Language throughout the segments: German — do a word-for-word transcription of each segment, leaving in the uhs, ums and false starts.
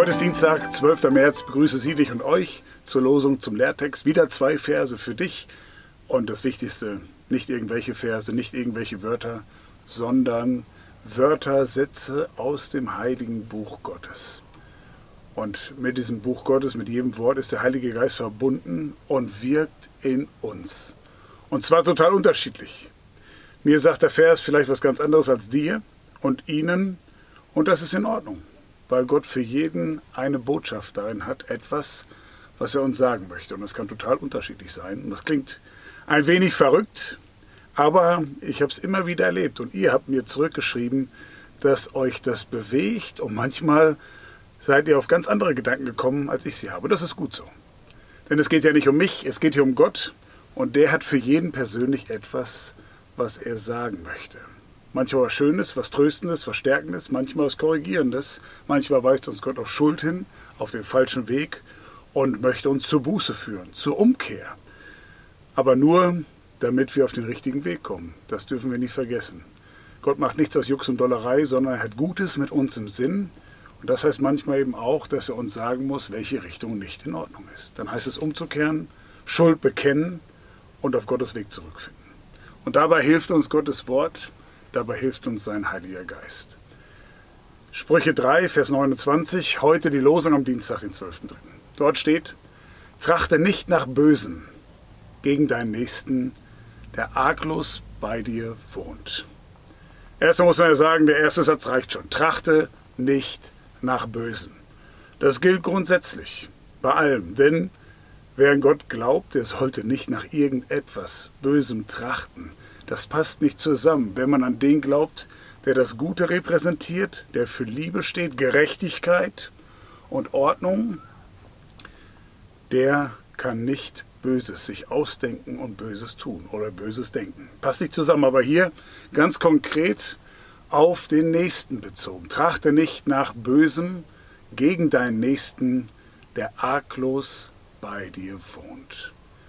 Heute ist Dienstag, zwölfter März. Begrüße Sie, dich und euch zur Losung zum Lehrtext. Wieder zwei Verse für dich. Und das Wichtigste, nicht irgendwelche Verse, nicht irgendwelche Wörter, sondern Wörter, Sätze aus dem heiligen Buch Gottes. Und mit diesem Buch Gottes, mit jedem Wort ist der Heilige Geist verbunden und wirkt in uns. Und zwar total unterschiedlich. Mir sagt der Vers vielleicht was ganz anderes als dir und ihnen. Und das ist in Ordnung, weil Gott für jeden eine Botschaft darin hat, etwas, was er uns sagen möchte. Und das kann total unterschiedlich sein. Und das klingt ein wenig verrückt, aber ich habe es immer wieder erlebt. Und ihr habt mir zurückgeschrieben, dass euch das bewegt. Und manchmal seid ihr auf ganz andere Gedanken gekommen, als ich sie habe. Das ist gut so. Denn es geht ja nicht um mich, es geht hier um Gott. Und der hat für jeden persönlich etwas, was er sagen möchte. Manchmal was Schönes, was Tröstendes, was Stärkendes, manchmal was Korrigierendes. Manchmal weist uns Gott auf Schuld hin, auf den falschen Weg und möchte uns zur Buße führen, zur Umkehr. Aber nur, damit wir auf den richtigen Weg kommen. Das dürfen wir nicht vergessen. Gott macht nichts aus Jux und Dollerei, sondern er hat Gutes mit uns im Sinn. Und das heißt manchmal eben auch, dass er uns sagen muss, welche Richtung nicht in Ordnung ist. Dann heißt es umzukehren, Schuld bekennen und auf Gottes Weg zurückfinden. Und dabei hilft uns Gottes Wort, dabei hilft uns sein Heiliger Geist. Sprüche drei, Vers neunundzwanzig, heute die Losung am Dienstag, den zwölften dritten Dort steht, trachte nicht nach Bösen gegen deinen Nächsten, der arglos bei dir wohnt. Erstmal muss man ja sagen, der erste Satz reicht schon. Trachte nicht nach Bösen. Das gilt grundsätzlich, bei allem, denn wer an Gott glaubt, der sollte nicht nach irgendetwas Bösem trachten. Das passt nicht zusammen, wenn man an den glaubt, der das Gute repräsentiert, der für Liebe steht, Gerechtigkeit und Ordnung, der kann nicht Böses sich ausdenken und Böses tun oder Böses denken. Passt nicht zusammen, aber hier ganz konkret auf den Nächsten bezogen. Trachte nicht nach Bösem gegen deinen Nächsten, der arglos bei dir wohnt.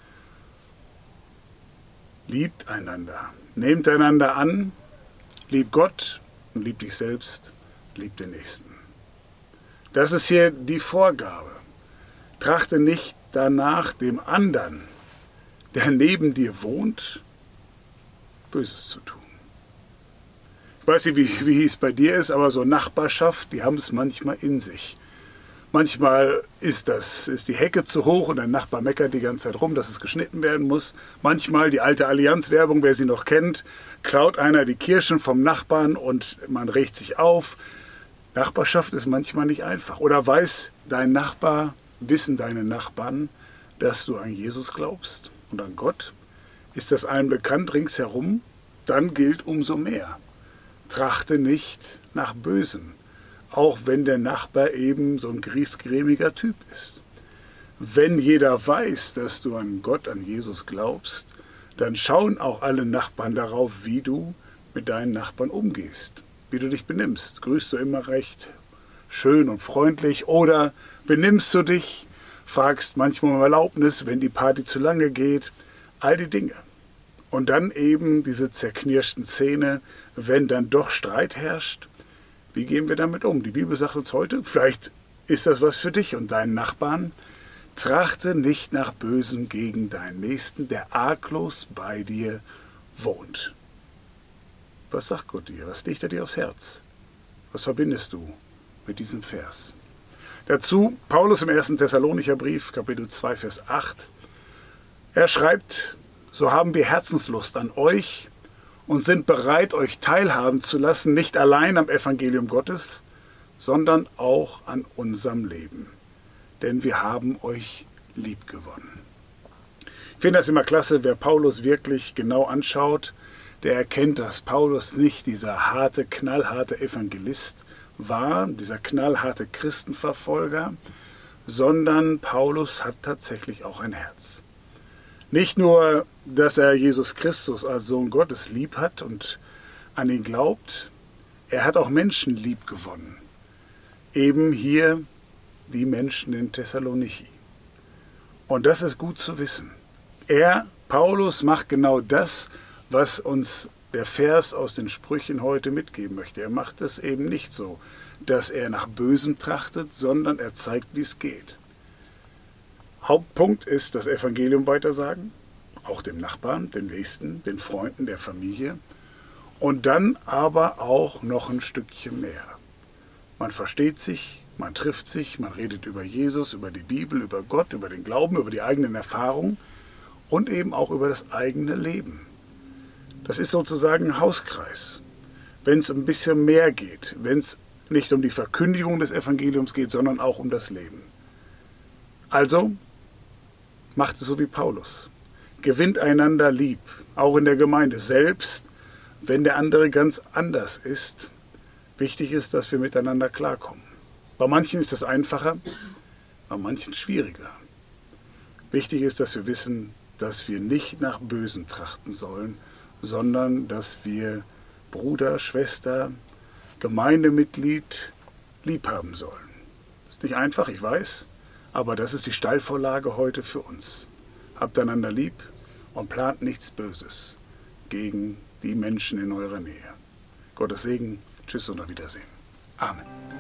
Liebt einander, nehmt einander an, liebt Gott und liebt dich selbst, liebt den Nächsten. Das ist hier die Vorgabe. Trachte nicht danach, dem anderen, der neben dir wohnt, Böses zu tun. Ich weiß nicht, wie, wie es bei dir ist, aber so Nachbarschaft, die haben es manchmal in sich. Manchmal ist, das, ist die Hecke zu hoch und der Nachbar meckert die ganze Zeit rum, dass es geschnitten werden muss. Manchmal die alte Allianz-Werbung, wer sie noch kennt, klaut einer die Kirschen vom Nachbarn und man regt sich auf. Nachbarschaft ist manchmal nicht einfach. Oder weiß dein Nachbar, wissen deine Nachbarn, dass du an Jesus glaubst und an Gott? Ist das allen bekannt ringsherum? Dann gilt umso mehr. Trachte nicht nach Bösem. Auch wenn der Nachbar eben so ein griesgrämiger Typ ist. Wenn jeder weiß, dass du an Gott, an Jesus glaubst, dann schauen auch alle Nachbarn darauf, wie du mit deinen Nachbarn umgehst, wie du dich benimmst. Grüßt du immer recht schön und freundlich oder benimmst du dich, fragst manchmal um Erlaubnis, wenn die Party zu lange geht, all die Dinge. Und dann eben diese zerknirschten Zähne, wenn dann doch Streit herrscht. Wie gehen wir damit um? Die Bibel sagt uns heute, vielleicht ist das was für dich und deinen Nachbarn. Trachte nicht nach Bösem gegen deinen Nächsten, der arglos bei dir wohnt. Was sagt Gott dir? Was legt er dir aufs Herz? Was verbindest du mit diesem Vers? Dazu Paulus im ersten Thessalonicher Brief, Kapitel zwei, Vers acht. Er schreibt, so haben wir Herzenslust an euch und sind bereit, euch teilhaben zu lassen, nicht allein am Evangelium Gottes, sondern auch an unserem Leben. Denn wir haben euch lieb gewonnen. Ich finde das immer klasse, wer Paulus wirklich genau anschaut, der erkennt, dass Paulus nicht dieser harte, knallharte Evangelist war, dieser knallharte Christenverfolger, sondern Paulus hat tatsächlich auch ein Herz. Nicht nur, dass er Jesus Christus als Sohn Gottes lieb hat und an ihn glaubt, er hat auch Menschen lieb gewonnen. Eben hier die Menschen in Thessaloniki. Und das ist gut zu wissen. Er, Paulus, macht genau das, was uns der Vers aus den Sprüchen heute mitgeben möchte. Er macht es eben nicht so, dass er nach Bösem trachtet, sondern er zeigt, wie es geht. Hauptpunkt ist das Evangelium weitersagen, auch dem Nachbarn, den Nächsten, den Freunden, der Familie. Und dann aber auch noch ein Stückchen mehr. Man versteht sich, man trifft sich, man redet über Jesus, über die Bibel, über Gott, über den Glauben, über die eigenen Erfahrungen und eben auch über das eigene Leben. Das ist sozusagen ein Hauskreis. Wenn es ein bisschen mehr geht, wenn es nicht um die Verkündigung des Evangeliums geht, sondern auch um das Leben. Also, macht es so wie Paulus. Gewinnt einander lieb, auch in der Gemeinde, selbst wenn der andere ganz anders ist. Wichtig ist, dass wir miteinander klarkommen. Bei manchen ist das einfacher, bei manchen schwieriger. Wichtig ist, dass wir wissen, dass wir nicht nach Bösem trachten sollen, sondern dass wir Bruder, Schwester, Gemeindemitglied lieb haben sollen. Das ist nicht einfach, ich weiß, aber das ist die Steilvorlage heute für uns. Habt einander lieb und plant nichts Böses gegen die Menschen in eurer Nähe. Gottes Segen, tschüss und auf Wiedersehen. Amen.